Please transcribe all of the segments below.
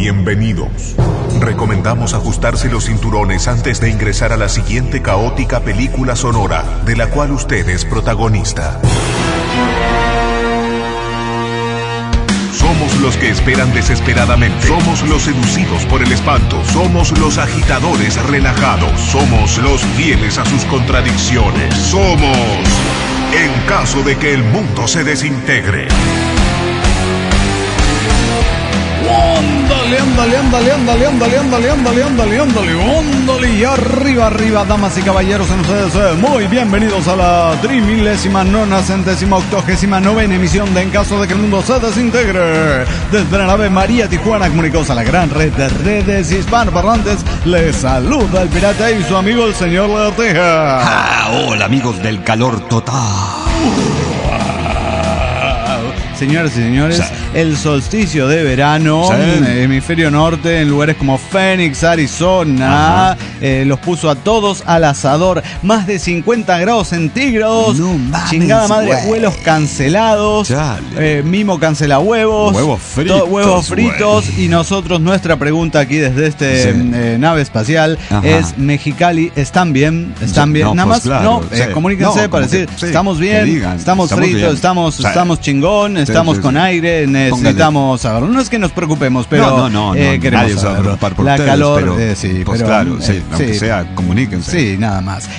bienvenidos. Recomendamos ajustarse los cinturones antes de ingresar a la siguiente caótica película sonora, de la cual usted es protagonista. Somos los que esperan desesperadamente. Somos los seducidos por el espanto. Somos los agitadores relajados. Somos los fieles a sus contradicciones. Somos En caso de que el mundo se desintegre. Ándale, y arriba, damas y caballeros, en ustedes, muy bienvenidos a la 39.989ª emisión de En caso de que el mundo se desintegre. Desde la nave María Tijuana, comunicados a la gran red de redes hispanoparlantes, les saluda el pirata y su amigo el señor Lagartija. Hola amigos del calor total. Señoras y señores, el solsticio de verano en el hemisferio norte, en lugares como Phoenix, Arizona, los puso a todos al asador. Más de 50 grados centígrados. No mames, chingada madre, vuelos cancelados. Mimo cancela huevos. Huevos fritos. Y nosotros, nuestra pregunta aquí desde este nave espacial es: Mexicali, ¿están bien? ¿Están bien? No, nada pues más, claro, comuníquense para decir, estamos bien, estamos fritos, estamos chingón. Estamos con aire, necesitamos saberlo. No es que nos preocupemos, pero queremos saberlo. La calor, pero, pues claro, aunque sea, comuníquense. Sí, nada más.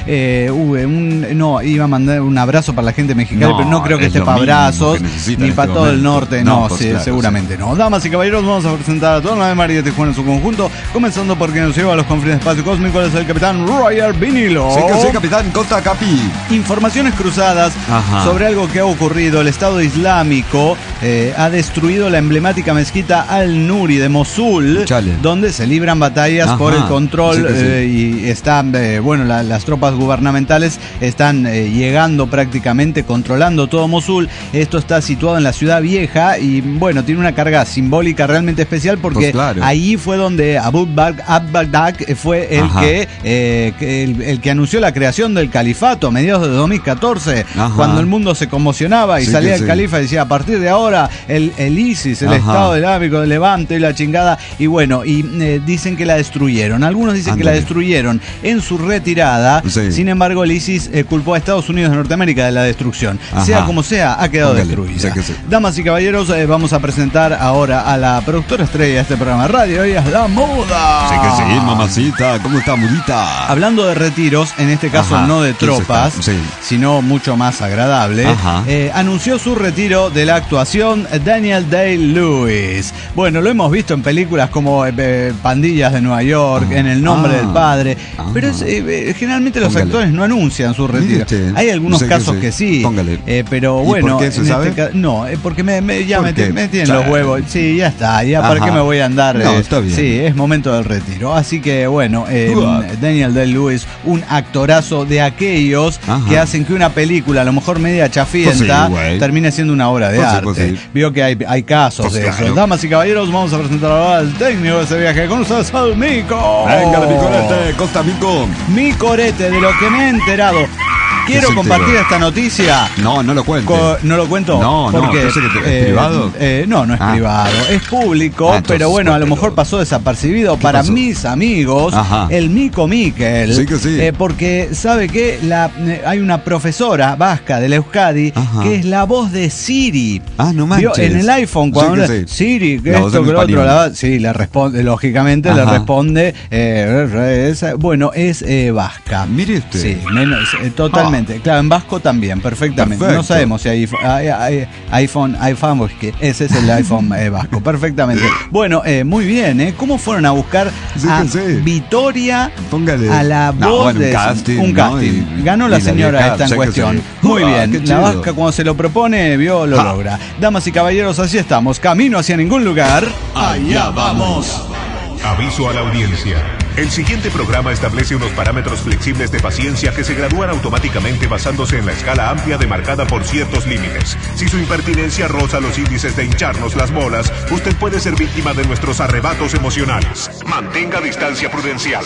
Iba a mandar un abrazo para la gente mexicana, pero no creo que esté para abrazos, ni para todo el norte. Seguramente no. Damas y caballeros, vamos a presentar a toda la María Tijuana en su conjunto, comenzando porque nos lleva a los confines de espacio cósmico. Es el capitán Roger Vinilo. Sí, capitán Cota Capi. Informaciones cruzadas sobre algo que ha ocurrido. El Estado Islámico ha destruido la emblemática mezquita Al-Nuri de Mosul, donde se libran batallas por el control y están, las tropas gubernamentales están llegando prácticamente, controlando todo Mosul. Esto está situado en la ciudad vieja y tiene una carga simbólica realmente especial porque ahí fue donde Abu Baghdad fue el que anunció la creación del califato a mediados de 2014, cuando el mundo se conmocionaba y salía el califa y decía: a partir de ahora el ISIS, el Estado Islámico de Levante y la chingada, y dicen que la destruyeron. Algunos dicen que la destruyeron en su retirada. Sin embargo, el ISIS culpó a Estados Unidos de Norteamérica de la destrucción. Sea como sea, ha quedado destruida. Damas y caballeros, vamos a presentar ahora a la productora estrella de este programa de radio. Ella es la Muda. Sí, mamacita. ¿Cómo está, Mudita? Hablando de retiros, en este caso no de tropas, sino mucho más agradable, anunció su retiro de la actuación Daniel Day-Lewis. Lo hemos visto en películas como Pandillas de Nueva York, En el nombre del padre, pero generalmente los actores no anuncian su retiro. Hay algunos casos que sí, pero ¿por qué se sabe? Porque me tienen los huevos. Sí, ya está, ¿para qué me voy a andar? Está bien. Sí, es momento del retiro. Así que Daniel Day-Lewis, un actorazo de aquellos que hacen que una película, a lo mejor media chafienta, termine siendo una obra de arte. Vio que hay casos de eso. Damas y caballeros, vamos a presentar ahora al técnico de ese viaje con ustedes, al Mico. Venga, mi corete, Costa Mico. Mi corete, de lo que me he enterado. Quiero compartir esta noticia. No lo cuente. ¿No lo cuento? No, pensé que ¿es privado? No es privado, es público, pero a lo mejor pasó desapercibido para mis amigos, el Mico Miquel. Sí que sí. Porque, ¿sabe qué? Hay una profesora vasca de la Euskadi que es la voz de Siri. No manches. En el iPhone, cuando Siri, que esto, que lo otro, le responde, lógicamente le responde, es vasca. Mire usted. Sí, totalmente. Claro, en vasco también, perfectamente. Perfecto. No sabemos si hay iPhone, que ese es el iPhone vasco, perfectamente. Muy bien, ¿cómo fueron a buscar a Vitoria a la voz de un casting? Ganó la señora esta en cuestión. Muy bien, la vasca cuando se lo propone, lo logra. Damas y caballeros, así estamos, camino hacia ningún lugar. Allá vamos. Aviso a la audiencia. El siguiente programa establece unos parámetros flexibles de paciencia que se gradúan automáticamente basándose en la escala amplia demarcada por ciertos límites. Si su impertinencia roza los índices de hincharnos las bolas, usted puede ser víctima de nuestros arrebatos emocionales. Mantenga distancia prudencial.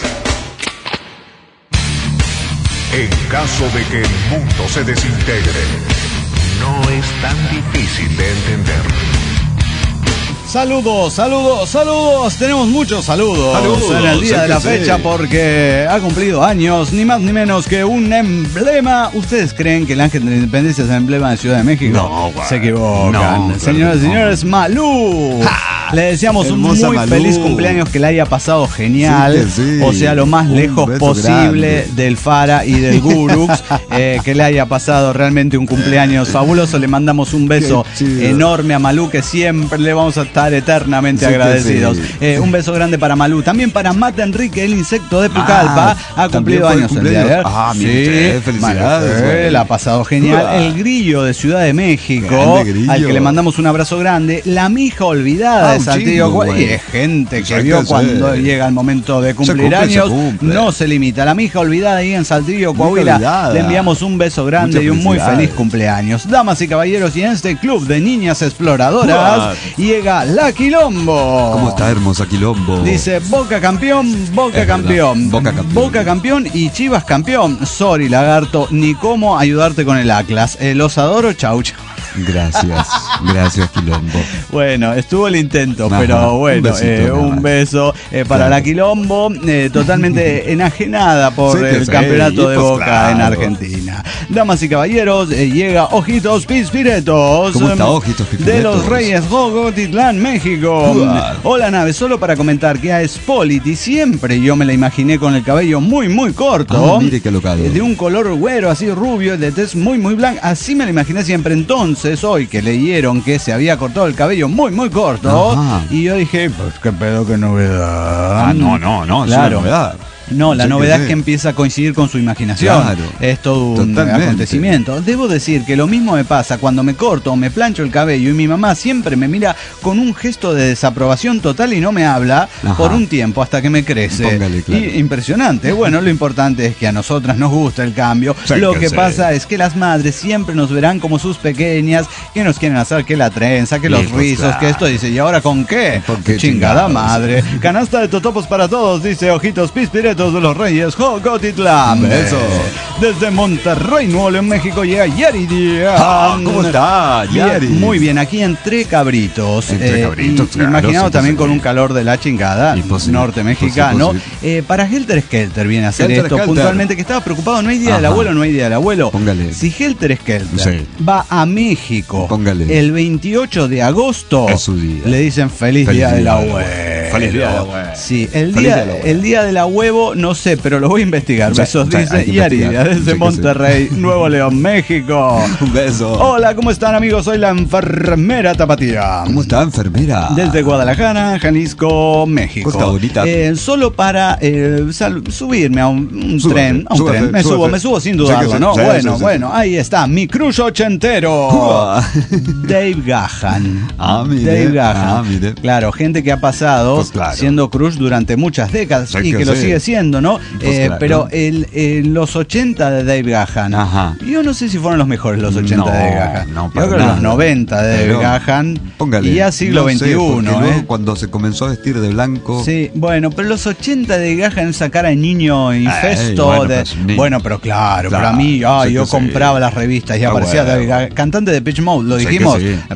En caso de que el mundo se desintegre, no es tan difícil de entender. Saludos. Tenemos muchos saludos en el día de la fecha porque ha cumplido años, ni más ni menos que un emblema. ¿Ustedes creen que el Ángel de la Independencia es el emblema de Ciudad de México? No, se equivocan. No, Señoras y señores, Malú. Le deseamos un muy feliz cumpleaños, que le haya pasado genial, o sea, lo más lejos posible del Fara y del Gurux, que le haya pasado realmente un cumpleaños fabuloso. Le mandamos un beso enorme a Malú, que siempre le vamos a estar eternamente agradecidos. Un beso grande para Malú, también para Mata Enrique, el insecto de Pucallpa, ha cumplido años el día de ayer. Felicidades. La ha pasado genial. El Grillo de Ciudad de México, al que le mandamos un abrazo grande. La mija olvidada de Saltillo, y es gente que vio cuando llega el momento de cumplir años, no se limita. La mija olvidada ahí en Saltillo, Coahuila, le enviamos un beso grande y un muy feliz cumpleaños. Damas y caballeros, y en este club de niñas exploradoras llega la Quilombo. ¿Cómo está hermosa Quilombo? Dice: Boca campeón, Boca campeón y Chivas campeón. Sorry, lagarto, ni cómo ayudarte con el Atlas. Los adoro, chau. Gracias Quilombo. Bueno, estuvo el intento, pero bueno, un beso para la Quilombo, totalmente enajenada por el campeonato de Boca en Argentina. Damas y caballeros, llega Ojitos Pispiretos. ¿Cómo está Ojitos Pispiretos? De los Reyes Jogotitlán, México. Hola, nave, solo para comentar que a Spoliti siempre yo me la imaginé con el cabello muy corto. Mire qué locado. De un color güero, así rubio, de tez muy blanca. Así me la imaginé siempre. Entonces, hoy que leyeron que se había cortado el cabello muy corto, y yo dije, pues qué pedo, qué novedad. No, claro. Es una novedad. No, la novedad es que empieza a coincidir con su imaginación. Claro, es todo un acontecimiento. Debo decir que lo mismo me pasa cuando me corto o me plancho el cabello, y mi mamá siempre me mira con un gesto de desaprobación total y no me habla por un tiempo hasta que me crece. Póngale, claro. Impresionante. Bueno, lo importante es que a nosotras nos gusta el cambio. Lo que pasa es que las madres siempre nos verán como sus pequeñas, que nos quieren hacer que la trenza, que los rizos, que esto. Dice, ¿y ahora con qué? Chingada madre. Canasta de totopos para todos, dice Ojitos Pispiretos de los Reyes Jogotitlán. Eso. Desde Monterrey, Nuevo León, México, llega Yari Díaz. ¿Cómo está, Yari? Muy bien, aquí entre cabritos. Claro, imaginado también con un calor de la chingada, norte mexicano. Para Helter Skelter viene a hacer esto puntualmente, que estaba preocupado. No hay día del abuelo, Póngale. Si Helter Skelter va a México el 28 de agosto, es su día. Le dicen feliz día del abuelo. Feliz día del abuelo. Sí, el día del abuelo, no sé, pero lo voy a investigar. Besos, dice Yari, desde Monterrey, Nuevo León, México. Un beso. Hola, ¿cómo están, amigos? Soy la enfermera Tapatía. ¿Cómo está, enfermera? Desde Guadalajara, Jalisco, México. Está bonita. Solo para subirme a un tren. Me subo sin dudarlo, ¿no? Bueno, ahí está, mi crush ochentero. Dave Gahan. Dave Gahan. Claro, gente que ha pasado siendo crush durante muchas décadas y que lo sigue siendo, ¿no? Pero los 80 de Dave Gahan, yo no sé si fueron los mejores los 80 de Dave Gahan. Yo creo que los 90 de Dave Gahan, y ya siglo XXI. Luego, cuando se comenzó a vestir de blanco. Sí, bueno, pero los 80 de Gahan, esa cara de niño infesto. Pero claro, para mí, yo compraba las revistas y aparecía Dave Gahan, cantante de Pitch Mode, lo dijimos.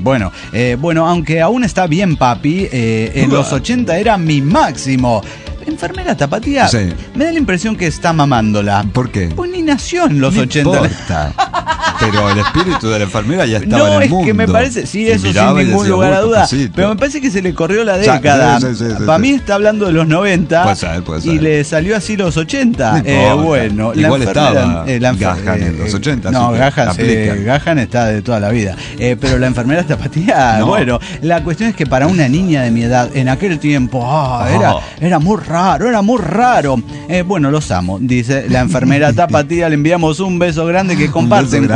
Bueno, aunque aún está bien, papi, en los 80 era mi máximo. Enfermera Tapatía, me da la impresión que está mamándola. ¿Por qué? Pues ni nació en los 80. Pero el espíritu de la enfermera ya estaba en el mundo. No, es que me parece, eso sin ningún lugar a duda. Pero me parece que se le corrió la década. Para mí está hablando de los 90. Puede ser. Y le salió así los 80. Bueno, igual estaba Gahan en los 80. No, Gahan está de toda la vida. Pero la enfermera Tapatía, la cuestión es que para una niña de mi edad, en aquel tiempo, era muy raro. Los amo, dice la enfermera Tapatía. Le enviamos un beso grande, que comparten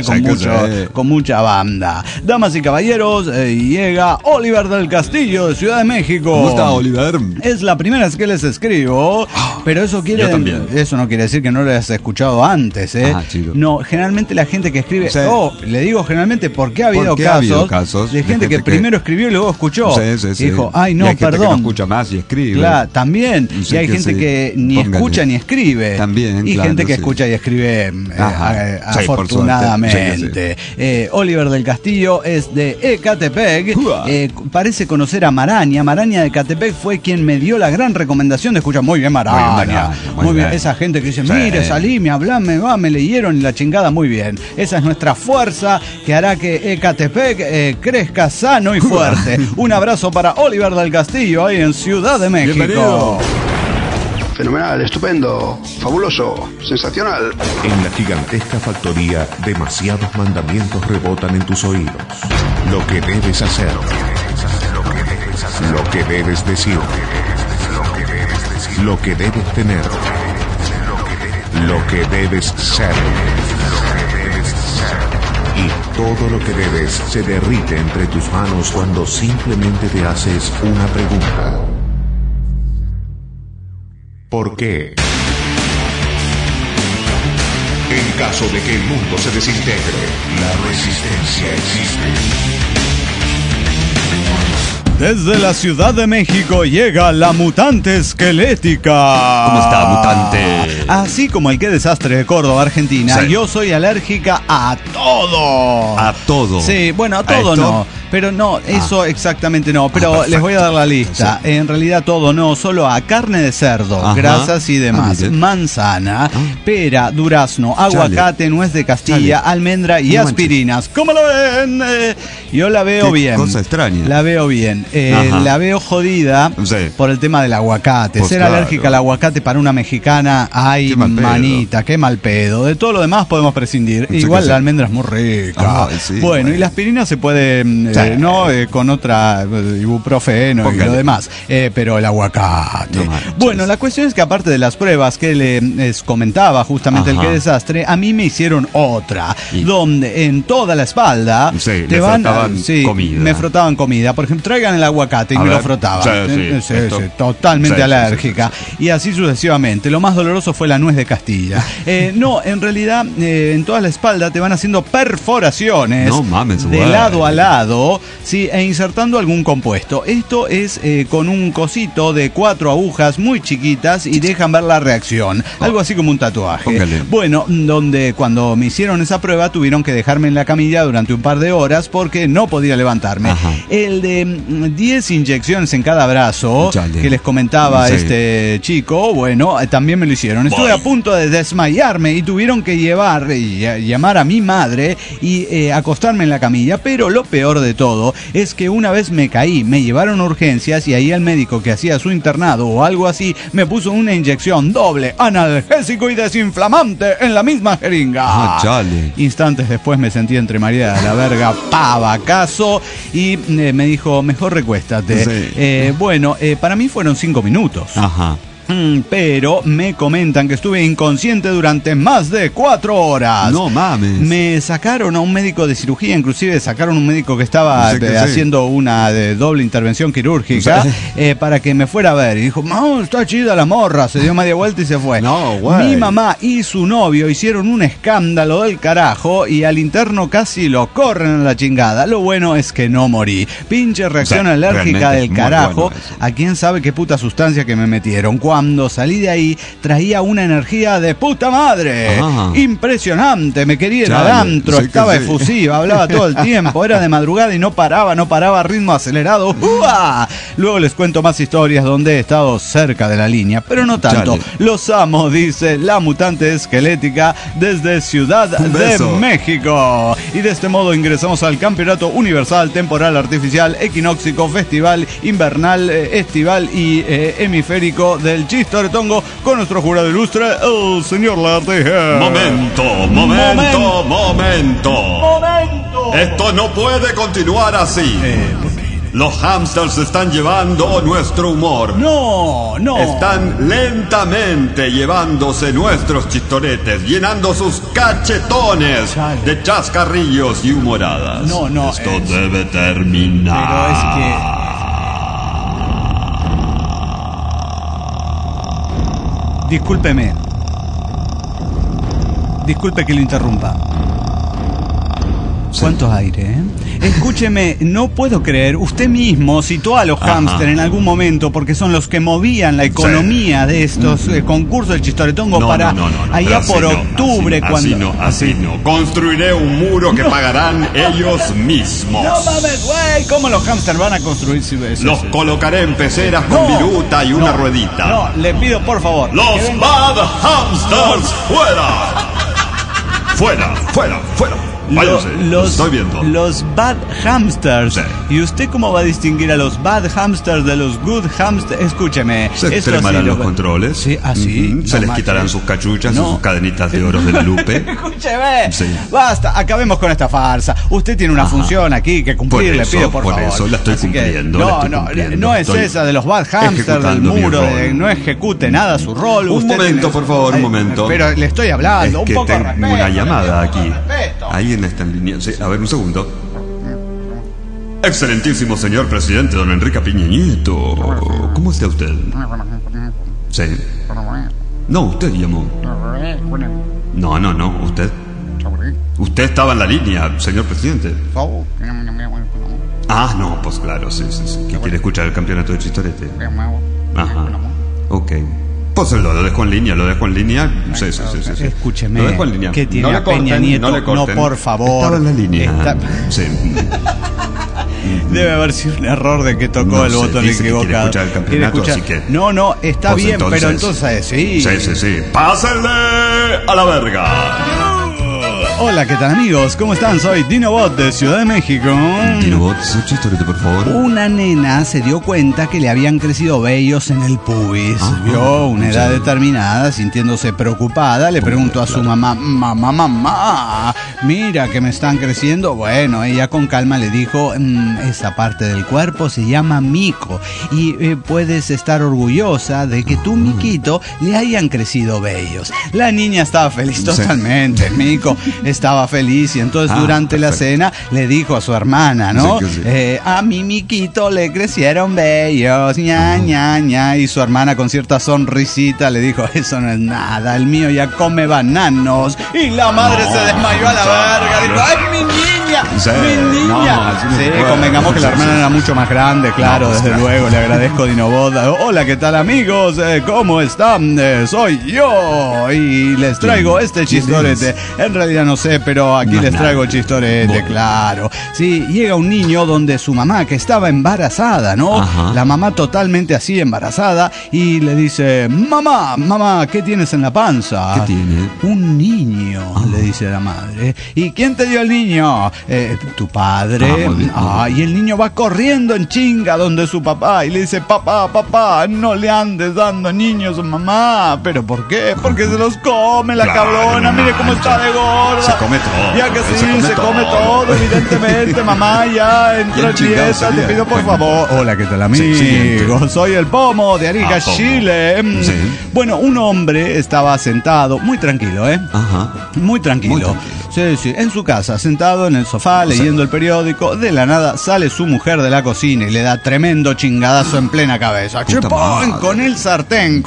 con mucha banda. Damas y caballeros, llega Oliver del Castillo de Ciudad de México. ¿Cómo está, Oliver? Es la primera vez que les escribo, pero eso no quiere decir que no lo hayas escuchado antes, No, generalmente la gente que escribe, le digo generalmente porque ha habido casos de gente que primero escribió y luego escuchó. Dijo, ay, no, hay perdón. Gente que no escucha más y escribe. Claro, también. también. Y hay gente que ni escucha ni escribe. También, y gente que escucha y escribe afortunadamente. Oliver del Castillo es de Ecatepec. Parece conocer a Maraña. Maraña de Ecatepec fue quien me dio la gran recomendación de escuchar. Muy bien, Maraña. Muy bien. Esa gente que dice, mire, salí, me hablame, me leyeron y la chingada. Muy bien. Esa es nuestra fuerza que hará que Ecatepec crezca sano y fuerte. Un abrazo para Oliver del Castillo ahí en Ciudad de México. Bienvenido. Fenomenal, estupendo, fabuloso, sensacional. En la gigantesca factoría, demasiados mandamientos rebotan en tus oídos. Lo que debes hacer, lo que debes decir, lo que debes tener, lo que debes ser. Y todo lo que debes se derrite entre tus manos cuando simplemente te haces una pregunta. ¿Por qué? En caso de que el mundo se desintegre, la resistencia existe. Desde la Ciudad de México llega la mutante esquelética. ¿Cómo está, mutante? Así como el Qué Desastre de Córdoba, Argentina, yo soy alérgica a todo. ¿A todo? Sí, bueno, a todo no. Pero no, eso exactamente no. Pero les voy a dar la lista. En realidad todo no, solo a carne de cerdo, grasas y demás. Manzana, pera, durazno, aguacate, nuez de Castilla, almendra y aspirinas. ¿Cómo lo ven? Yo la veo bien. Cosa extraña. La veo bien. La veo jodida por el tema del aguacate. Ser alérgica al aguacate para una mexicana, ay, manita, qué mal pedo. De todo lo demás podemos prescindir. Igual la almendra es muy rica. Bueno, y la aspirina se puede... con otra ibuprofeno y lo demás, pero el aguacate. Bueno, la cuestión es que aparte de las pruebas que les comentaba justamente el Qué Desastre, a mí me hicieron otra, donde en toda la espalda te van comida. Me frotaban comida. Por ejemplo, traigan el aguacate y me lo frotaban. Totalmente alérgica. Y así sucesivamente. Lo más doloroso fue la nuez de Castilla. No, en realidad, en toda la espalda te van haciendo perforaciones de lado a lado. E insertando algún compuesto. Esto es con un cosito de 4 agujas muy chiquitas y dejan ver la reacción. Algo así como un tatuaje. Póngale. Bueno, donde cuando me hicieron esa prueba tuvieron que dejarme en la camilla durante un par de horas porque no podía levantarme. El de 10 inyecciones en cada brazo que les comentaba este chico, bueno, también me lo hicieron. Estuve a punto de desmayarme y tuvieron que llamar a mi madre y acostarme en la camilla, pero lo peor de todo es que una vez me caí, me llevaron a urgencias y ahí el médico que hacía su internado o algo así me puso una inyección doble, analgésico y desinflamante en la misma jeringa. Instantes después me sentí entre María de la Verga, pavacazo, y me dijo, mejor recuéstate. Bueno, para mí fueron 5 minutos. Pero me comentan que estuve inconsciente durante más de 4 horas. No mames. Me sacaron a un médico de cirugía, inclusive sacaron un médico que estaba haciendo una doble intervención quirúrgica para que me fuera a ver. Y dijo, no, está chida la morra. Se dio media vuelta y se fue. Mi mamá y su novio hicieron un escándalo del carajo y al interno casi lo corren a la chingada. Lo bueno es que no morí. Pinche reacción alérgica del carajo. A quién sabe qué puta sustancia que me metieron. Cuando salí de ahí, traía una energía de puta madre. Impresionante. Me quería ir al antro, estaba efusiva, hablaba todo el tiempo, era de madrugada y no paraba a ritmo acelerado. Luego les cuento más historias donde he estado cerca de la línea, pero no tanto. Los amo, dice la mutante esquelética desde Ciudad de México. Y de este modo ingresamos al Campeonato Universal Temporal Artificial Equinóxico Festival Invernal Estival y Hemisférico del Chistoretongo con nuestro jurado ilustre, el señor Lagartija. Momento. Esto no puede continuar así. Los hamsters están llevando nuestro humor. No. Están lentamente llevándose nuestros chistoretes, llenando sus cachetones de chascarrillos y humoradas. Esto debe terminar. Pero es que... Disculpe que lo interrumpa. ¿Cuánto aire, Escúcheme, no puedo creer, usted mismo citó a los hámster en algún momento porque son los que movían la economía de estos concursos del Chistoretongo allá por octubre. Así no. Construiré un muro que pagarán ellos mismos. No mames, güey, ¿cómo los hámster van a construir si ves? Los colocaré en peceras con viruta y una ruedita. No, le pido por favor. ¡Los Bad Hamsters fuera! ¡Fuera! Estoy viendo. Los Bad Hamsters. Sí. ¿Y usted cómo va a distinguir a los Bad Hamsters de los Good Hamsters? Escúcheme. Se extremarán los controles. Sí, así. Se les quitarán sus cachuchas y sus cadenitas de oro del Lupe. Escúcheme. Sí. Basta, acabemos con esta farsa. Usted tiene una función aquí que cumplir, le pido por favor. Por eso la estoy cumpliendo. No es esa de los Bad Hamsters del muro. No ejecute nada su rol. Un momento, por favor, un momento. Pero le estoy hablando. Es que tengo una llamada aquí. Alguien está en línea. Sí, a ver, un segundo. Excelentísimo señor presidente don Enrique Peña Nieto. ¿Cómo está usted? Sí. No, usted llamó. No, usted. Usted estaba en la línea, señor presidente. No, pues claro, sí. ¿Qué quiere escuchar el campeonato de Chistorete? Ajá. Ok. Pues lo dejo en línea. Sí. Escúcheme. Lo dejo en línea. ¿Qué tiene a Peña Nieto? No, por favor. Estaba en la línea. Sí. Debe haber sido un error de que tocó el botón equivocado. ¿Quiere escuchar el campeonato? Así que... No, está pues bien, entonces, pero entonces sí. Sí. ¡Pásenle a la verga! Hola, ¿qué tal amigos? ¿Cómo están? Soy Dinobot de Ciudad de México. Dinobot, su chistorete, por favor. Una nena se dio cuenta que le habían crecido vellos en el pubis. Vio una edad determinada, sintiéndose preocupada, le preguntó a su mamá, mamá, mira que me están creciendo. Bueno, ella con calma le dijo, esa parte del cuerpo se llama mico y puedes estar orgullosa de que tu miquito le hayan crecido vellos. La niña estaba feliz totalmente, mico estaba feliz y entonces durante la cena le dijo a su hermana, ¿no? Sí. A mi miquito le crecieron vellos, ña, y su hermana con cierta sonrisita le dijo, eso no es nada, el mío ya come bananos. Y la madre se desmayó a la verga, dijo, ¡ay, mi niña! ¡Mi niña! Convengamos que la hermana era mucho más grande, claro, desde luego, le agradezco Dinobot. Hola, ¿qué tal amigos? ¿Cómo están? Soy yo y les traigo este chistorete. En realidad no sé, pero aquí les traigo chistorete, claro. Sí, llega un niño donde su mamá, que estaba embarazada, ¿no? La mamá totalmente así embarazada, y le dice, mamá, ¿qué tienes en la panza? ¿Qué tiene? Un niño, le dice la madre. ¿Y quién te dio el niño? Tu padre. Y el niño va corriendo en chinga donde su papá y le dice, papá, no le andes dando niños a mamá. ¿Pero por qué? Porque se los come la cabrona, mire cómo está de gorda. Se come todo. Ya que sí, se come todo, evidentemente, mamá, ya entra en dieta, te pido por favor. Hola, ¿qué tal amigos? Soy el Pomo de Arica, Chile. Bueno, un hombre estaba sentado, muy tranquilo, muy tranquilo. Sí, en su casa, sentado en el sofá, leyendo el periódico. De la nada sale su mujer de la cocina y le da tremendo chingadazo en plena cabeza. ¡Chepón! Con el sartén.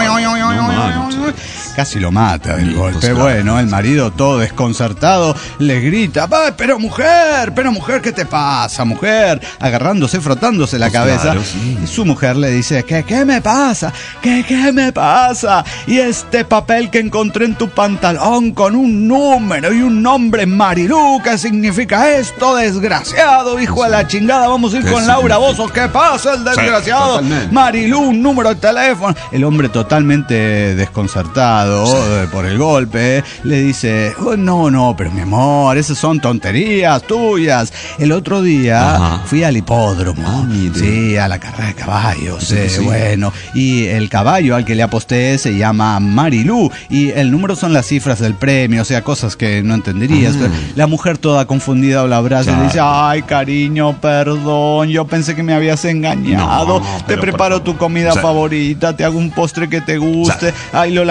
Casi lo mata el golpe. Bueno, el marido todo desconcertado le grita, pero mujer, ¿qué te pasa, mujer? Agarrándose, frotándose la cabeza. Claro, sí. Y su mujer le dice, ¿qué me pasa? ¿Qué me pasa? Y este papel que encontré en tu pantalón con un número y un nombre, Marilú, ¿qué significa esto, desgraciado, hijo de la chingada? Vamos a ir con Laura Bozzo. ¿Qué pasa, el desgraciado? Marilú, un número de teléfono. El hombre totalmente desconcertado por el golpe le dice, no, pero mi amor, esas son tonterías tuyas. El otro día fui al hipódromo, a la carrera de caballos, bueno, y el caballo al que le aposté se llama Marilú y el número son las cifras del premio, o sea, cosas que no entenderías. Pero la mujer toda confundida la abraza y le dice, ay, cariño, perdón, yo pensé que me habías engañado. Te preparo tu comida favorita, te hago un postre que te guste. Ay, lo lamento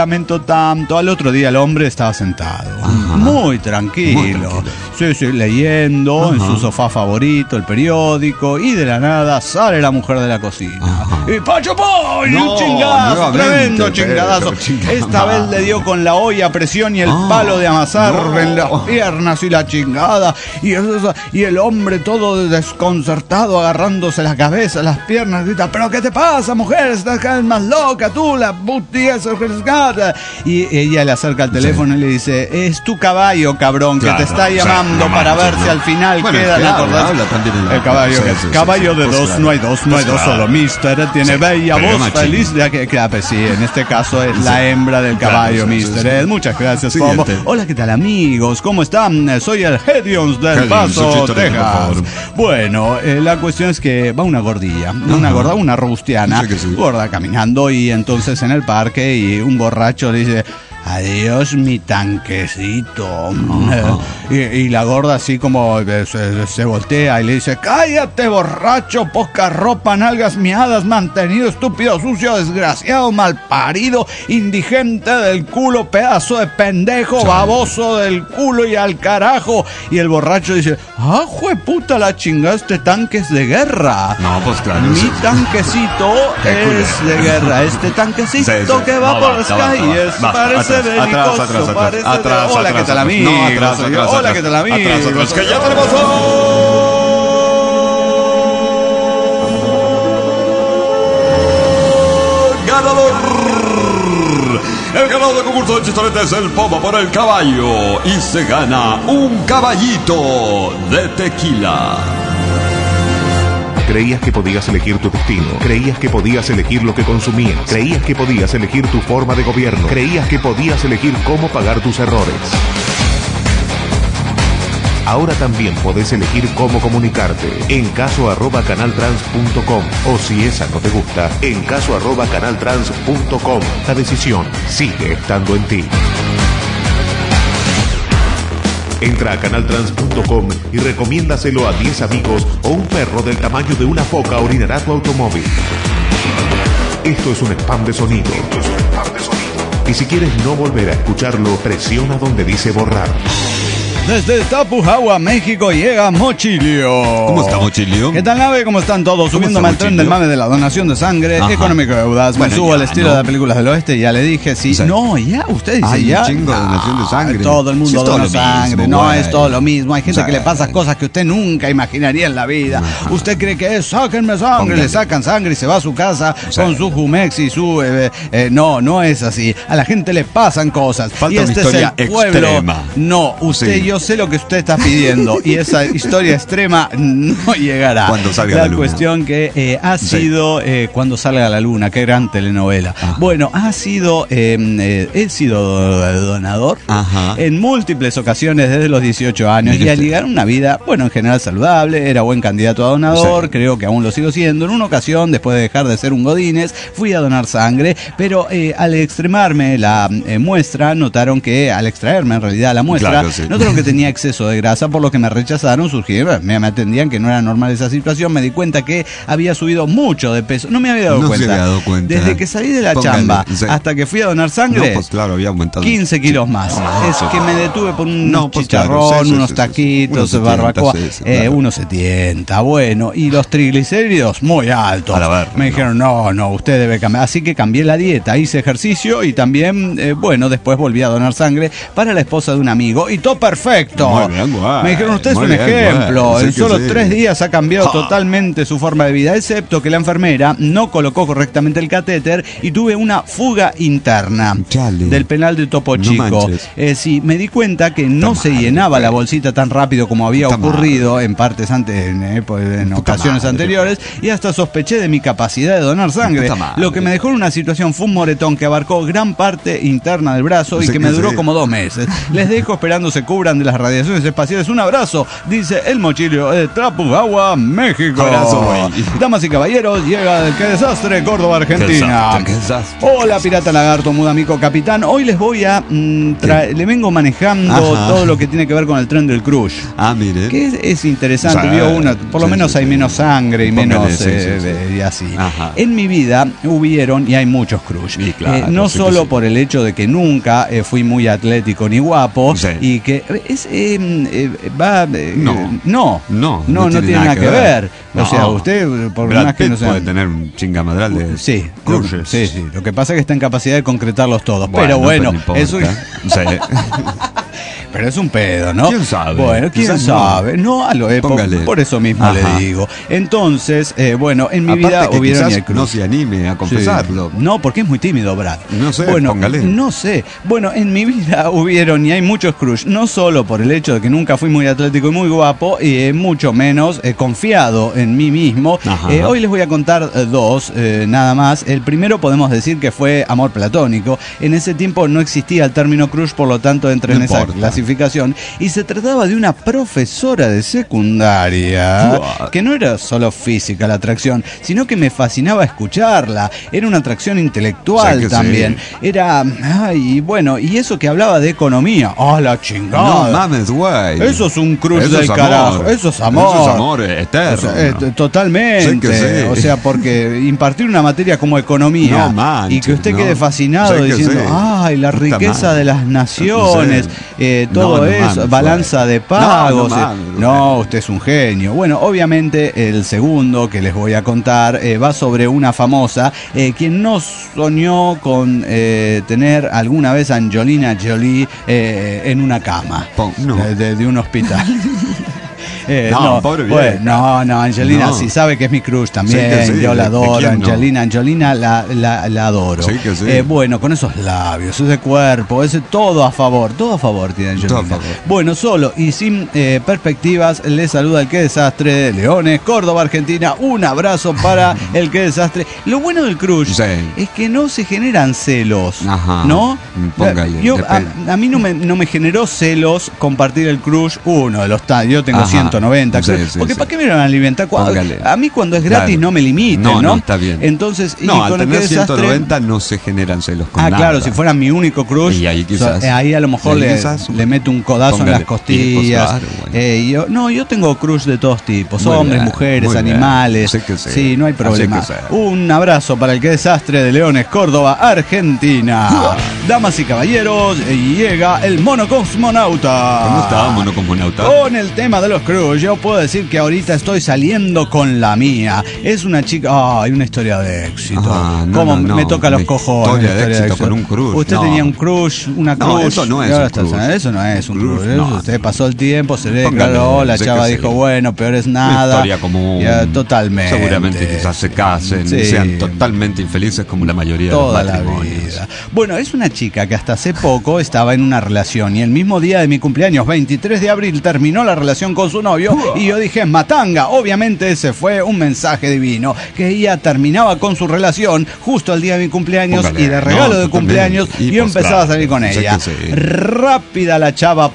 tanto. Al otro día el hombre estaba sentado, muy tranquilo. Sí, leyendo en su sofá favorito el periódico, y de la nada sale la mujer de la cocina. Y ¡Pacho Poy! Un chingadazo, tremendo chingadazo. Esta vez le dio con la olla a presión y el palo de amasar en las piernas y la chingada. Y el hombre todo desconcertado, agarrándose la cabeza, las piernas, grita: ¿pero qué te pasa, mujer? Estás cada vez más loca, tú, la putia. Y ella le acerca el teléfono y le dice: es tu caballo, cabrón, que te está llamando para ver si al final queda la el caballo. Caballo de dos, no hay dos, solo mister. Tiene bella voz feliz. Sí, en este caso es la hembra del caballo, mister. Muchas gracias, Pombo. Hola, ¿qué tal, amigos? ¿Cómo están? Soy el Hedions del Paso, Texas. Bueno, la cuestión es que va una gordilla, una robustiana, gorda, caminando, y entonces en el parque, y un borracho le dice: adiós, mi tanquecito. Y la gorda así como se voltea y le dice: cállate, borracho, poca ropa, nalgas miadas, mantenido, estúpido, sucio, desgraciado, malparido, indigente del culo, pedazo de pendejo, baboso del culo y al carajo. Y el borracho dice: jueputa, la chingada, este tanque es de guerra. No, pues claro. Mi tanquecito es de guerra. Este tanquecito que va por las calles parece atrás. Hola, ¿qué tal, amigos? Hola, ¿qué tal, amigos? Que ya tenemos ganador. El ganador del concurso de chistorete es el Pombo por el caballo, y se gana un caballito de tequila. Creías que podías elegir tu destino, creías que podías elegir lo que consumías, creías que podías elegir tu forma de gobierno, creías que podías elegir cómo pagar tus errores. Ahora también podés elegir cómo comunicarte. En caso@canaltrans.com, o si esa no te gusta, en caso@canaltrans.com. La decisión sigue estando en ti. Entra a canaltrans.com y recomiéndaselo a 10 amigos, o un perro del tamaño de una foca orinará tu automóvil. Esto es un spam de sonido. Y si quieres no volver a escucharlo, presiona donde dice borrar. Desde Tapujahua, México, llega Mochilio. ¿Cómo está, Mochilio? ¿Qué tal, nave? ¿Cómo están todos? Subiéndome al tren del mame de la donación de sangre, económico de deudas. Me subo al estilo de las películas del oeste, ya le dije, sí. No, ya, usted dice ya. Un chingo de donación de sangre. Todo el mundo dona sangre. No, es todo lo mismo. Hay gente que le pasa cosas que usted nunca imaginaría en la vida. Usted cree que es: sáquenme sangre. Le sacan sangre y se va a su casa con su Jumex y su... no es así. A la gente le pasan cosas. Falta y este una historia es el pueblo. Extrema. No, usted, yo sé lo que usted está pidiendo, y esa historia extrema no llegará. Cuando salga la luna. Cuestión que ha sido Cuando salga la luna, qué gran telenovela. Bueno, he sido donador en múltiples ocasiones desde los 18 años, y al llegar a una vida, bueno, en general saludable, era buen candidato a donador, creo que aún lo sigo siendo. En una ocasión, después de dejar de ser un godínez, fui a donar sangre, pero al extremarme la muestra, notaron que al extraerme en realidad la muestra, notaron que tenía exceso de grasa, por lo que me rechazaron. Me atendían que no era normal esa situación. Me di cuenta que había subido mucho de peso. No me había dado cuenta. Desde que salí de la chamba hasta que fui a donar sangre, había aumentado 15 kilos más. Es que me detuve por un chicharrón, unos taquitos, barbacoa, 1,70. Bueno, y los triglicéridos muy altos. Me dijeron: no, usted debe cambiar. Así que cambié la dieta, hice ejercicio, y también, después volví a donar sangre para la esposa de un amigo, y todo perfecto. Me dijeron: usted es un ejemplo. En solo 3 días ha cambiado totalmente su forma de vida, excepto que la enfermera no colocó correctamente el catéter y tuve una fuga interna del penal de Topo Chico. Sí, me di cuenta que no se llenaba la bolsita tan rápido como había ocurrido en partes en ocasiones anteriores, y hasta sospeché de mi capacidad de donar sangre. Lo que me dejó en una situación fue un moretón que abarcó gran parte interna del brazo y que me duró como 2 meses. Les dejo esperando se cubran de de las radiaciones espaciales. Un abrazo, dice el mochilio de Trapugagua, México. Abrazo, güey. Damas y caballeros, llega el Qué Desastre, Córdoba, Argentina. Qué desastre. Hola, Pirata Lagarto, Mudamico Capitán. Hoy les voy a le vengo manejando todo lo que tiene que ver con el tren del crush. Mire. Que es interesante, Sí, vio uno, por lo menos hay menos sangre y menos y así. Ajá. En mi vida hubieron y hay muchos crush. Y claro, no sí solo que sí. por el hecho de que nunca fui muy atlético ni guapo y que es no tiene nada que ver. O sea, usted por Brad más que Pitt no sea, puede tener un chingamadral de sí, crushes. sí. Lo que pasa es que está en capacidad de concretarlos todos. Bueno, pero bueno, no importa. eso Sí. pero es un pedo, ¿no? ¿Quién sabe? Bueno, ¿quién Quizás sabe? No, por eso mismo le digo. Entonces, bueno, en mi Aparte vida que hubieron quizás no se anime a confesarlo. Sí. No, porque es muy tímido, Brad. No sé, bueno, póngale. No sé. Bueno, en mi vida hubieron y hay muchos crush, no solo por el hecho de que nunca fui muy atlético y muy guapo, y mucho menos confiado en mí mismo. Hoy les voy a contar dos, nada más. El primero podemos decir que fue amor platónico. En ese tiempo no existía el término crush, por lo tanto entré en esa clasificación. Y se trataba de una profesora de secundaria que no era solo física la atracción, sino que me fascinaba escucharla. Era una atracción intelectual también. Sí. Era, bueno, y eso que hablaba de economía. La chingada! No mames, güey. Eso es un crush del carajo. Eso es amor. Eso es amor eterno. Totalmente. Sí. O sea, porque impartir una materia como economía y que usted quede fascinado diciendo, ¡ay, la riqueza de las naciones! Todo eso, balanza de pagos. No, usted es un genio. Bueno, obviamente el segundo que les voy a contar va sobre una famosa quien no soñó con tener alguna vez a Angelina Jolie en una cama de un hospital. Pobre vieja. Angelina sí sabe que es mi crush también. Sí, yo la adoro. Angelina la adoro. Sí que sí. Bueno, con esos labios, ese cuerpo, ese todo a favor tiene Angelina. Todo a favor. Bueno, solo y sin perspectivas, le saluda el Qué Desastre de Leones, Córdoba, Argentina. Un abrazo para el Qué Desastre. Lo bueno del crush es que no se generan celos, ¿no? Póngale. A mí no me generó celos compartir el crush uno de los yo tengo 190, porque ¿para qué me van a alimentar? A mí cuando es gratis no me limiten, ¿no? Está bien. Entonces, al tener 190 no se generan celos con nada. Claro, si fuera mi único crush, y ahí quizás ahí a lo mejor le meto un codazo en las costillas. Yo tengo crush de todos tipos, hombres, mujeres, animales. Sí, no hay problema. Un abrazo para el Qué Desastre de Leones, Córdoba, Argentina. Damas y caballeros, llega el Mono Cosmonauta. ¿Cómo está, Mono Cosmonauta? Con el tema de los crush, yo puedo decir que ahorita estoy saliendo con la mía. Es una chica, una historia de éxito. Me toca los cojones. Historia de éxito con un crush. Usted tenía un crush, una crush. Eso no es un crush. Eso no es un crush. Usted pasó el tiempo, se declaró, la chava dijo, bueno, peor es nada. Historia común. Totalmente. Seguramente quizás se casen, sean totalmente infelices como la mayoría de los matrimonios. Vida. Bueno, es una chica que hasta hace poco estaba en una relación y el mismo día de mi cumpleaños, 23 de abril, terminó la relación con su novio y yo dije, matanga. Obviamente ese fue un mensaje divino, que ella terminaba con su relación justo al día de mi cumpleaños y de regalo de cumpleaños yo empezaba a salir con ella. Rápida la chava.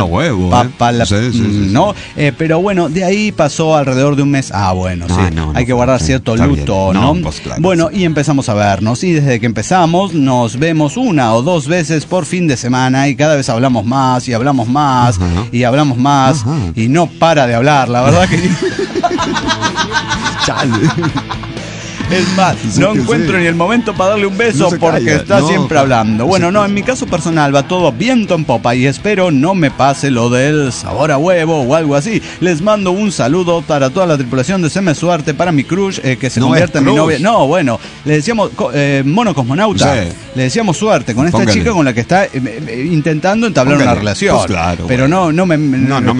¿No? Pero bueno, de ahí pasó alrededor de un mes. Hay que guardar cierto luto, ¿no? Bueno, y empezamos a vernos. Y desde que empezamos, nos vemos una o dos veces por fin de semana. Y cada vez hablamos más y hablamos más y hablamos más. Y no para de hablar, la verdad que. Chale. Es más, no encuentro ni el momento para darle un beso porque está siempre hablando. Bueno, en mi caso personal va todo viento en popa y espero no me pase lo del sabor a huevo o algo así. Les mando un saludo para toda la tripulación de Seme Suerte, para mi crush que se convierte en mi novia. Le decíamos Mono Cosmonauta. Le decíamos suerte con esta chica con la que está intentando entablar una relación. Pero no me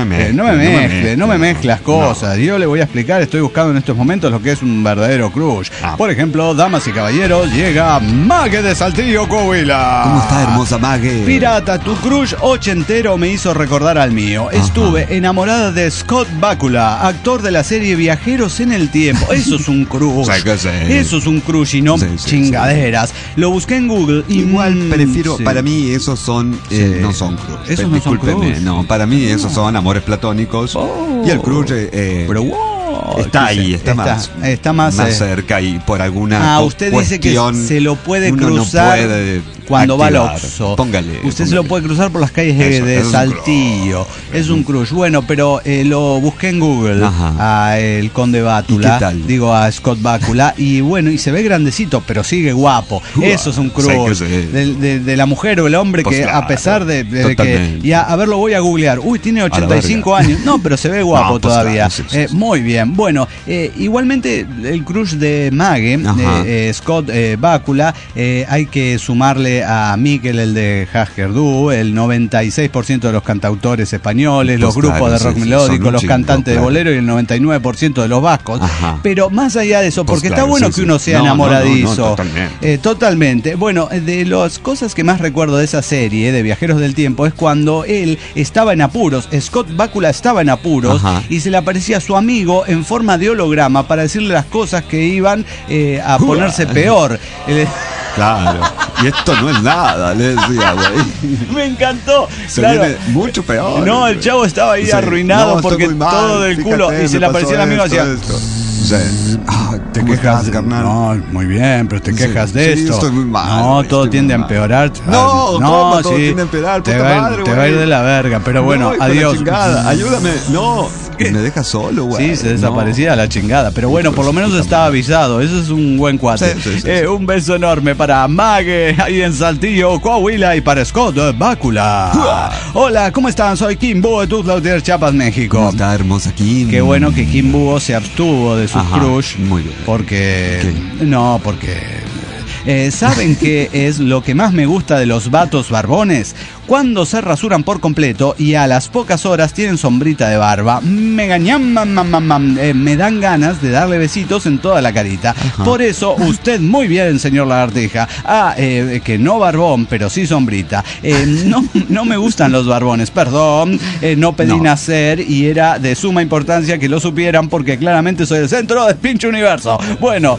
mezcle las cosas. Yo le voy a explicar, estoy buscando en estos momentos lo que es un verdadero crush. Por ejemplo, damas y caballeros, llega Mague de Saltillo, Coahuila. ¿Cómo está, hermosa Mague? Pirata, tu crush ochentero me hizo recordar al mío. Estuve enamorada de Scott Bakula, actor de la serie Viajeros en el Tiempo. Eso es un crush. Eso es un crush y no chingaderas. Lo busqué en Google. Igual prefiero, para mí esos son, no son crush. Esos no son crush. No, para mí esos son amores platónicos. Y el crush, pero está ahí, está más cerca y por alguna usted cuestión, dice que se lo puede cruzar no puede cuando va al Oxxo. Usted se lo puede cruzar por las calles de Saltillo. Es un crush. Bueno, pero lo busqué en Google a el Conde Bátula, digo a Scott Bakula, y bueno, y se ve grandecito, pero sigue guapo. Eso es un crush de la mujer o el hombre que a pesar de que ya, a ver, lo voy a googlear. Uy, tiene 85 años. No, pero se ve guapo todavía. Muy bien. Bueno, igualmente el crush de Mague, Scott Bakula, hay que sumarle a Mikel, el de Haskerdú, el 96% de los cantautores españoles, los grupos de rock melódico, los cantantes de bolero y el 99% de los vascos. Pero más allá de eso, porque está bueno que uno sea enamoradizo. Totalmente. Bueno, de las cosas que más recuerdo de esa serie de Viajeros del Tiempo es cuando él estaba en apuros, Scott Bakula estaba en apuros y se le aparecía a su amigo en forma de holograma para decirle las cosas que iban a ponerse peor. Claro, y esto no es nada, le decía, güey. Me encantó. Se viene mucho peor. No, el chavo estaba ahí arruinado porque todo del culo. Y se le aparecía el amigo y hacía... te quejas, carnal. No, muy bien, pero te quejas de esto. Estoy muy mal. No, todo tiende a empeorar. No, todo tiende a empeorar. Te va a ir de la verga, pero bueno, adiós. Ayúdame. No, me deja solo, güey. Sí, se desaparecía la chingada. Pero bueno, por lo menos estaba avisado. Eso es un buen cuate. Un beso enorme para Mague, ahí en Saltillo, Coahuila, y para Scott Bakula. Hola, ¿cómo están? Soy Kim Búho de Tuxtla Gutiérrez, Chiapas, México. ¿Cómo está, hermosa Kim? Qué bueno que Kim Búho se abstuvo de sus crush. Muy bien. Porque... No, porque... ¿saben qué es lo que más me gusta de los vatos barbones? Cuando se rasuran por completo y a las pocas horas tienen sombrita de barba, me dan ganas de darle besitos en toda la carita. Por eso, usted muy bien, señor Lagartija. Que no barbón, pero sí sombrita. No me gustan los barbones, perdón. No pedí nacer y era de suma importancia que lo supieran porque claramente soy el centro del pinche universo. Bueno.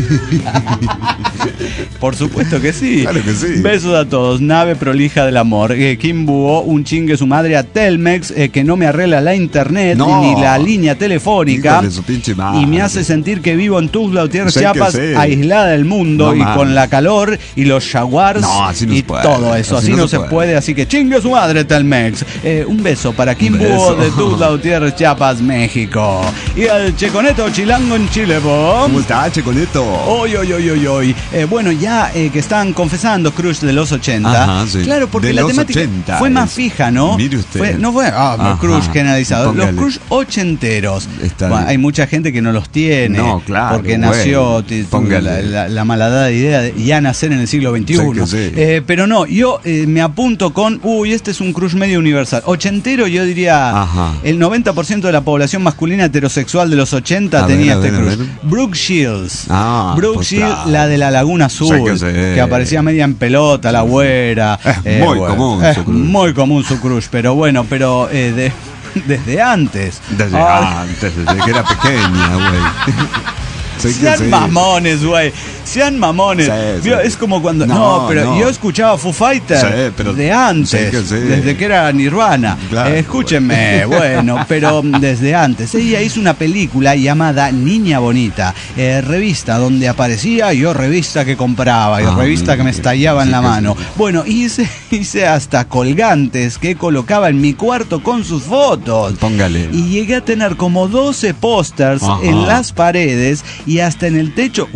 Por supuesto que sí. Claro que sí. Besos a todos. Nave prolija del amor. Kim Búho, un chingue su madre a Telmex, que no me arregla la internet ni la línea telefónica. Y me hace sentir que vivo en Tuxtla Gutiérrez, Chiapas, aislada del mundo y con la calor y los jaguars y todo eso. Así no se puede. Así que chingue su madre, Telmex. Un beso para Kim Búho de Tuxtla Gutiérrez, Chiapas, México. Y al Checoneto Chilango en Chile, ¿cómo está, Checoneto? Hoy. Bueno, ya que están confesando crush de los 80. Claro, porque la temática fue más fija, ¿no? Mire usted. No fue crush generalizado. Los crush ochenteros. Bueno, hay mucha gente que no los tiene. No, claro. Porque nació la malhadada idea de ya nacer en el siglo XXI. Pero no, yo me apunto con, este es un crush medio universal. Ochentero, yo diría, el 90% de la población masculina heterosexual de los 80 tenía este crush. Brooke Shields. Brooke Shields, la de la Laguna Azul, que aparecía media en pelota, la güera. Muy común su crush, pero bueno, desde antes. Desde que era pequeña, güey. Sean mamones, güey. Sean mamones. Es como cuando... yo escuchaba Foo Fighters de antes, desde que era Nirvana. Claro, escúchenme, bueno, pero desde antes. Ella hizo una película llamada Niña Bonita, revista donde aparecía, yo revista que compraba, y revista que me estallaba en la mano. Bueno, hice hasta colgantes que colocaba en mi cuarto con sus fotos. Póngale. Y llegué a tener como 12 pósters en las paredes y hasta en el techo.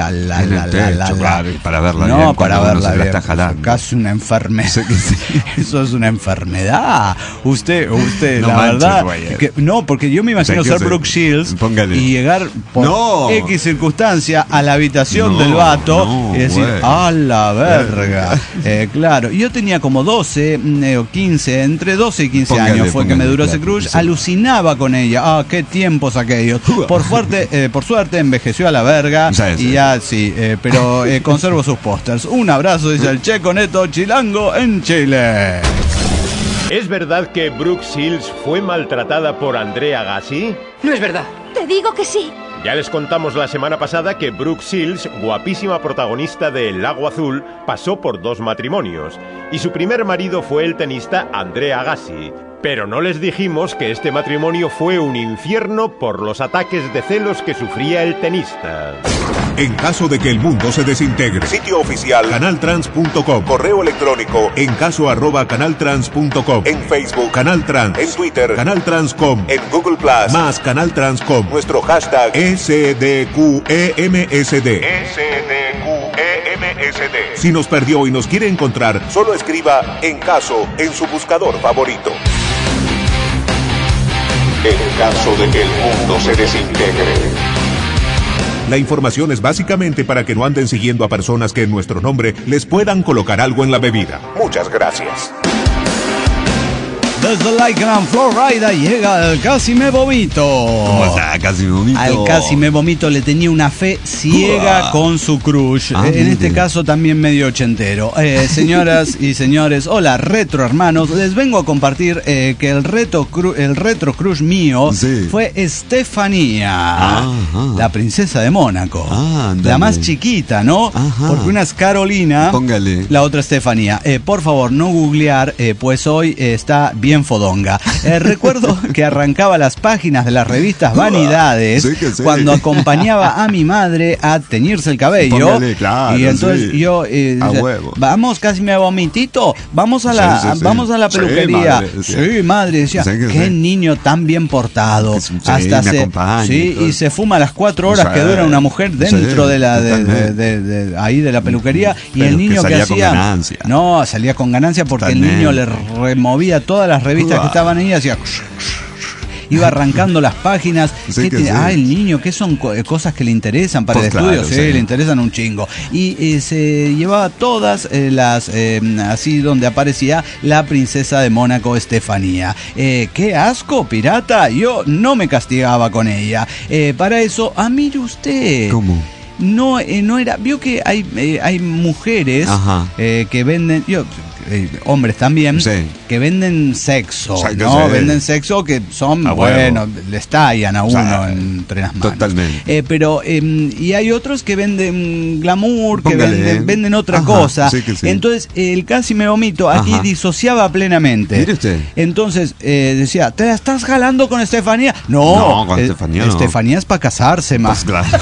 Para verla bien. No, para verla bien. Está jalando. Casi una enfermedad. Eso es una enfermedad. Usted no la manches, verdad. No, porque yo me imagino ser Brooke Shields y llegar por X circunstancia a la habitación del vato y decir, a la verga. Claro. Yo tenía como 12 o 15, entre 12 y 15 años fue que me duró ese crush. Alucinaba con ella. Qué tiempos aquellos. Por suerte envejecí envejeció a la verga. Sí, y ya, sí, pero conservo sus pósters. Un abrazo, dice el Checo Neto Chilango en Chile. ¿Es verdad que Brooke Shields fue maltratada por Andrea Agassi? No es verdad. Te digo que sí. Ya les contamos la semana pasada que Brooke Shields, guapísima protagonista de El Lago Azul, pasó por 2 matrimonios. Y su primer marido fue el tenista Andrea Agassi. Pero no les dijimos que este matrimonio fue un infierno por los ataques de celos que sufría el tenista. En caso de que el mundo se desintegre, sitio oficial canaltrans.com, correo electrónico encaso@canaltrans.com, en Facebook Canal Trans, en Twitter Canal Transcom, en Google Plus más Canal Transcom, nuestro hashtag SDQEMSD. Si nos perdió y nos quiere encontrar, solo escriba En Caso en su buscador favorito. En caso de que el mundo se desintegre. La información es básicamente para que no anden siguiendo a personas que en nuestro nombre les puedan colocar algo en la bebida. Muchas gracias. Desde Lycran, Florida, llega el Casi Me Vomito. ¿Cómo está, Casi Me Vomito? Al Casi Me Vomito le tenía una fe ciega con su crush. En este caso también medio ochentero. Señoras y señores, hola, retro hermanos. Les vengo a compartir que el retro crush mío fue Estefanía, la princesa de Mónaco. La más chiquita, ¿no? Porque una es Carolina, póngale. La otra Estefanía. Por favor, no googlear, pues hoy está bien fodonga. Recuerdo que arrancaba las páginas de las revistas Vanidades cuando acompañaba a mi madre a teñirse el cabello. Póngale, claro, y entonces yo vamos, Casi Me Vomitito, vamos a la peluquería. Madre, decía, qué niño tan bien portado. Hasta y se fuma las 4 horas que dura una mujer dentro de la ahí de la peluquería. Y el niño que hacía, no, salía con ganancia porque el niño le removía todas las revistas que estaban ahí, hacía iba arrancando las páginas. El niño, ¿qué son cosas que le interesan para el estudio? Le interesan un chingo. Y se llevaba todas las así donde aparecía la princesa de Mónaco, Estefanía. ¡Qué asco, pirata! Yo no me castigaba con ella. Para eso, mire usted. ¿Cómo? No era. Vio que hay mujeres que venden. Hombres también, que venden sexo, ¿no? Venden sexo que son, les tallan a uno entre las manos. Totalmente. Pero, y hay otros que venden glamour, que venden otra cosa. Entonces, el Casi Me Vomito aquí disociaba plenamente. Mire usted. Entonces, decía, ¿te la estás jalando con Estefanía? No, con Estefanía no. Estefanía es para casarse, más. Pues claro.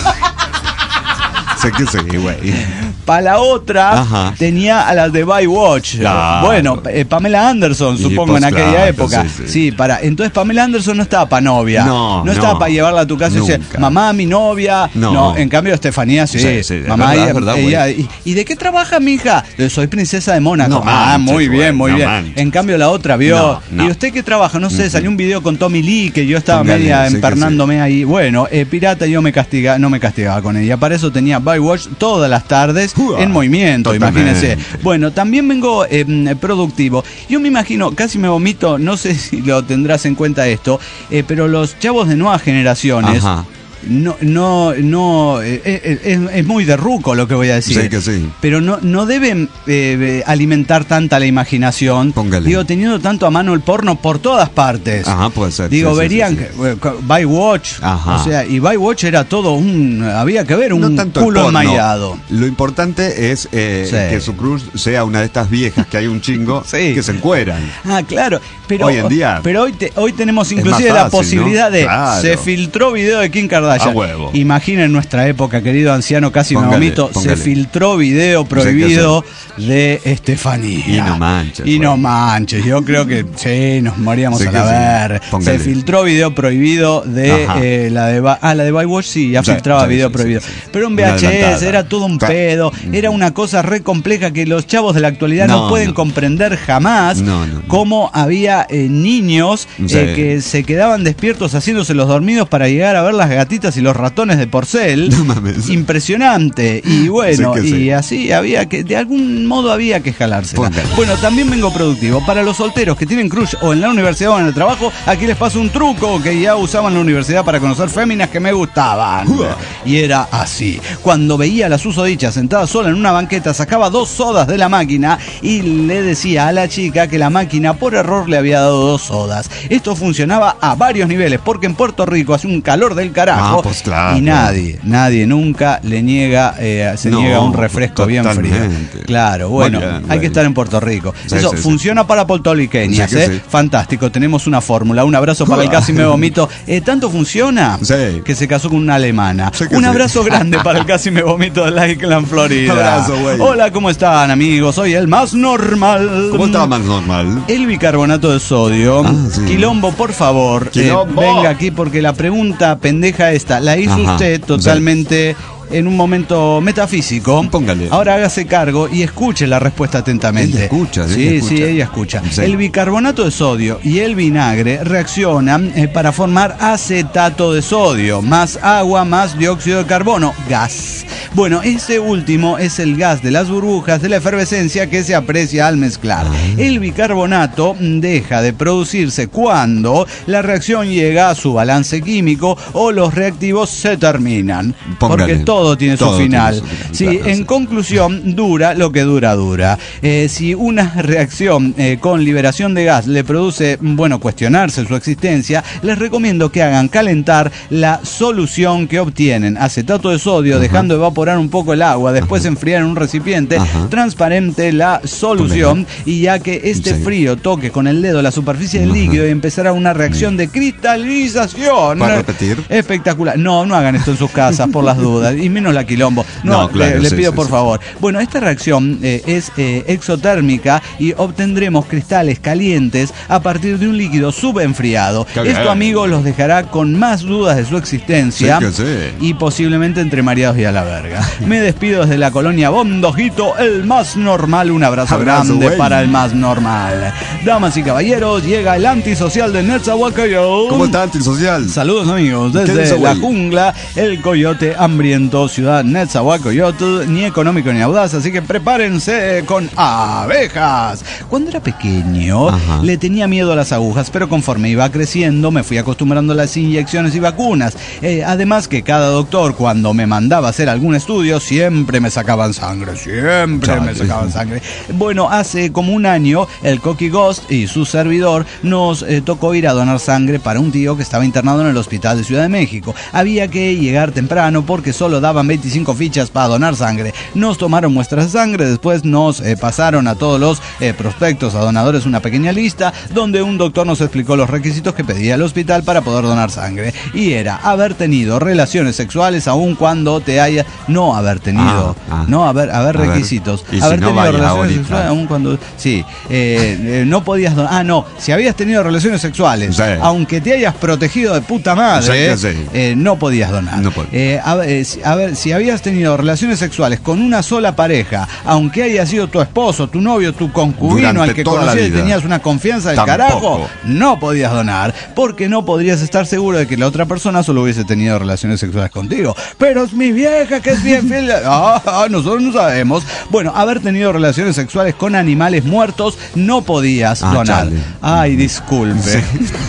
Para la otra tenía a las de Baywatch. Bueno, Pamela Anderson, supongo, en aquella época. Entonces Pamela Anderson no estaba para novia. No estaba para llevarla a tu casa y decir, mamá, mi novia. No, en cambio Estefanía mamá, ella, ¿y de qué trabaja mi hija? Soy princesa de Mónaco. Muy bien. En cambio la otra vio. ¿Y usted qué trabaja? No sé, salió un video con Tommy Lee que yo estaba media empernándome ahí. Bueno, pirata, yo no me castigaba con ella. Para eso tenía Baywatch todas las tardes en movimiento, imagínense. Bueno, también vengo productivo. Yo me imagino, Casi Me Vomito, no sé si lo tendrás en cuenta esto, pero los chavos de nuevas generaciones es muy de ruco lo que voy a decir. Pero no deben alimentar tanta la imaginación. Póngale. Digo, teniendo tanto a mano el porno por todas partes. Puede ser. Digo, verían Baywatch. O sea, y Baywatch era todo había que ver un culo enmayado. Lo importante es que su crush sea una de estas viejas que hay un chingo que se encueran. Claro. Pero hoy en día. Pero hoy tenemos inclusive la posibilidad de se filtró video de Kim Kardashian. Imaginen nuestra época, querido anciano Casi Me Vomito, se filtró video prohibido de Estefanía. Y no manches. Yo creo que nos moríamos a la ver. Se filtró video prohibido de la de Baywatch, ya filtraba video prohibido. Pero en VHS era todo un pedo, era una cosa re compleja que los chavos de la actualidad no pueden comprender jamás. Cómo había niños que se quedaban despiertos haciéndose los dormidos para llegar a ver las gatitas ratitas y los ratones de Porcel. No mames. Impresionante. Y bueno, Sí que y sí. así había que, de algún modo había que jalársela. Póngale. Bueno, también vengo productivo. Para los solteros que tienen crush o en la universidad o en el trabajo, aquí les paso un truco que ya usaba en la universidad para conocer féminas que me gustaban. Y era así. Cuando veía a la susodicha sentada sola en una banqueta, sacaba 2 sodas de la máquina y le decía a la chica que la máquina por error le había dado 2 sodas. Esto funcionaba a varios niveles, porque en Puerto Rico hace un calor del carajo. Pues claro. Y nadie nunca le niega, niega un refresco bien frío. Claro, bueno, hay que estar en Puerto Rico. Sí, Eso sí, funciona para puertorriqueñas, Sí que sí. Fantástico, tenemos una fórmula. Un abrazo para el Casi Me Vomito. Tanto funciona que se casó con una alemana. Un abrazo grande para el Casi Me Vomito de Lakeland, Florida. Abrazo, güey. Hola, ¿cómo están, amigos? Soy el más normal. ¿Cómo está más normal? El bicarbonato de sodio. Sí. Quilombo, por favor, venga aquí porque la pregunta pendeja esta la hizo usted totalmente en un momento metafísico. Póngale. Ahora hágase cargo y escuche la respuesta atentamente. Ella escucha, sí, ella escucha. Sí. El bicarbonato de sodio y el vinagre reaccionan para formar acetato de sodio, más agua, más dióxido de carbono, gas. Bueno, ese último es el gas de las burbujas de la efervescencia que se aprecia al mezclar. El bicarbonato deja de producirse cuando la reacción llega a su balance químico o los reactivos se terminan. Póngale. Porque todo tiene su final. Sí, claro, en conclusión, dura lo que dura. Si una reacción con liberación de gas le produce, cuestionarse su existencia, les recomiendo que hagan calentar la solución que obtienen, acetato de sodio, dejando evaporar un poco el agua, después enfriar en un recipiente transparente la solución, y ya que este frío toque con el dedo la superficie del líquido y empezará una reacción de cristalización. ¿Para repetir? Espectacular. No hagan esto en sus casas por las dudas, y menos la quilombo. Claro, le pido por favor. Bueno, esta reacción es exotérmica y obtendremos cristales calientes a partir de un líquido subenfriado. Esto, amigos, los dejará con más dudas de su existencia y posiblemente entre mareados y a la verga. Me despido desde la colonia Bondojito, el más normal. Un abrazo grande para el más normal. Damas y caballeros, llega el antisocial de Netzahualcoyotl. ¿Cómo está, antisocial? Saludos, amigos, desde la jungla, el coyote hambriento, ciudad Netzahualcoyotl, ni económico ni audaz, así que prepárense con abejas. Cuando era pequeño, le tenía miedo a las agujas, pero conforme iba creciendo, me fui acostumbrando a las inyecciones y vacunas. Además que cada doctor, cuando me mandaba a hacer algún estudio, siempre me sacaban sangre, Bueno, hace como un año, el Coqui Ghost y su servidor nos tocó ir a donar sangre para un tío que estaba internado en el hospital de Ciudad de México. Había que llegar temprano porque solo daban 25 fichas para donar sangre. Nos tomaron muestras de sangre, después nos pasaron a todos los prospectos, a donadores, una pequeña lista donde un doctor nos explicó los requisitos que pedía el hospital para poder donar sangre. Y era haber tenido relaciones sexuales aun cuando te haya... No haber tenido, haber requisitos. Haber tenido relaciones sexuales aun cuando... Sí, no podías donar... si habías tenido relaciones sexuales, aunque te hayas protegido de puta madre, no podías donar. Si habías tenido relaciones sexuales con una sola pareja, aunque haya sido tu esposo, tu novio, tu concubino, al que conocías y tenías una confianza del carajo, no podías donar, porque no podrías estar seguro de que la otra persona solo hubiese tenido relaciones sexuales contigo. Pero es mi vieja que es bien fiel. Nosotros no sabemos. Bueno, haber tenido relaciones sexuales con animales muertos, no podías donar. Ay, disculpe.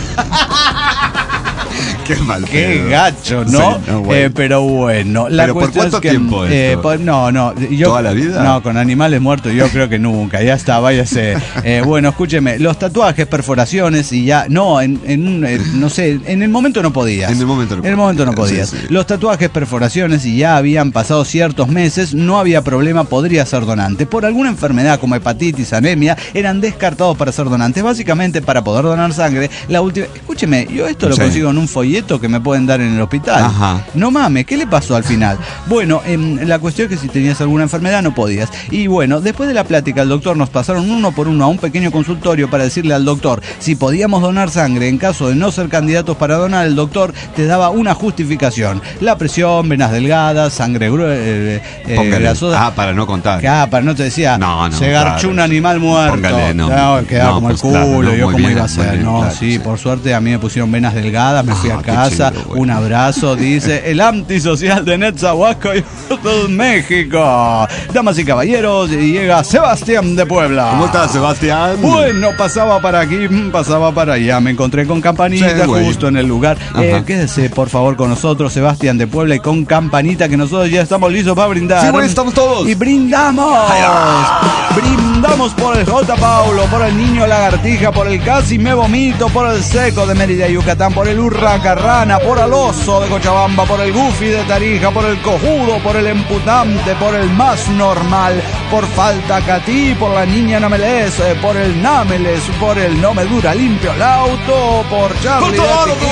Qué mal. Qué gacho, ¿no? Pero bueno. ¿Pero por cuánto tiempo esto? ¿Toda la vida? No, con animales muertos yo creo que nunca. Ya está, váyase. Bueno, escúcheme. Los tatuajes, perforaciones y ya... No sé, en el momento no podías. En el momento no podías. Sí. Los tatuajes, perforaciones y ya habían pasado ciertos meses, no había problema, podría ser donante. Por alguna enfermedad como hepatitis, anemia, eran descartados para ser donantes. Básicamente, para poder donar sangre, la última... Escúcheme, yo esto lo consigo en un folleto que me pueden dar en el hospital. No mames, ¿qué le pasó al final? Bueno, la cuestión es que si tenías alguna enfermedad no podías. Y bueno, después de la plática el doctor nos pasaron uno por uno a un pequeño consultorio para decirle al doctor si podíamos donar sangre. En caso de no ser candidatos para donar, el doctor te daba una justificación: la presión, venas delgadas, sangre grasosa. Para no contar. Para no te decía, se garchó un animal muerto. Quedaba como el culo, yo cómo iba a ser. Por suerte a mí me pusieron venas delgadas, me fui a casa. Un abrazo, dice el antisocial de Netzahuasco y México. Damas y caballeros, llega Sebastián de Puebla. ¿Cómo estás, Sebastián? Bueno, pasaba para aquí, pasaba para allá. Me encontré con Campanita justo en el lugar. Quédese, por favor, con nosotros, Sebastián de Puebla, y con Campanita, que nosotros ya estamos listos para brindar. Sí, güey, estamos todos. Y brindamos. Brindamos por el J. Paulo, por el Niño Lagartija, por el Casi Me Vomito, por el Seco de Mérida, Yucatán, por el Urracarrana, por el Oso de Cochabamba, por el Goofy de Tarija, por el Cojudo, por el Emputante, por el Más Normal, por Falta Catí, por la Niña Namelés, por el Námeles, por el No Me Dura Limpio el Auto, por Charlie de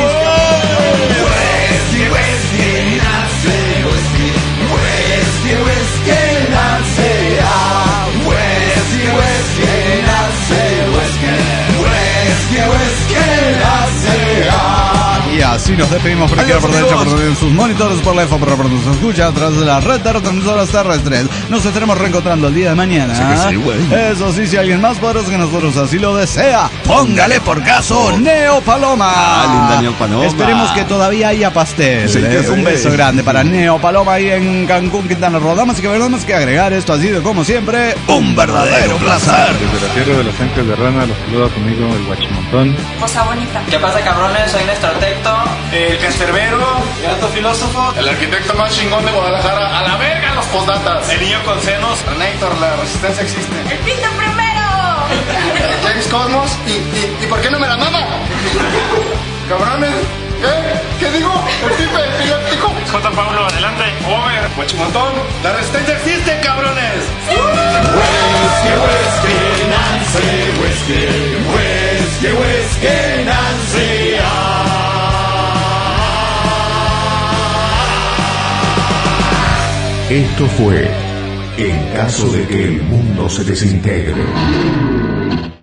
Y así nos despedimos por aquí, por derecha, por en sus monitores, por la F, por nos escucha a través de la red de retransmisoras terrestres. Nos estaremos reencontrando el día de mañana. Eso sí, si alguien más poderoso que nosotros así lo desea, póngale por caso Neo Paloma. Linda Neo Paloma. Esperemos que todavía haya pastel. Un beso grande para Neo Paloma ahí en Cancún, Quintana Roo. Damas y caballeros, más que agregar, esto ha sido como siempre un verdadero placer. Desde la tierra de los Ángeles de Rana los saluda conmigo el Guachimontón. Cosa bonita. ¿Qué pasa, cabrones? Soy Néstor Tecto, el cancerbero, el alto filósofo, el arquitecto más chingón de Guadalajara. A la verga los postdatas. El niño con senos. Renator, la resistencia existe. El Pito primero. James Cosmos. ¿Y por qué no me la mama? Cabrones. ¿Qué digo? El tipo epiléptico. J. Paulo, adelante. Over. Guachimontón. La resistencia existe, cabrones. Whiskey, Nancy. Esto fue En caso de que el mundo se desintegre.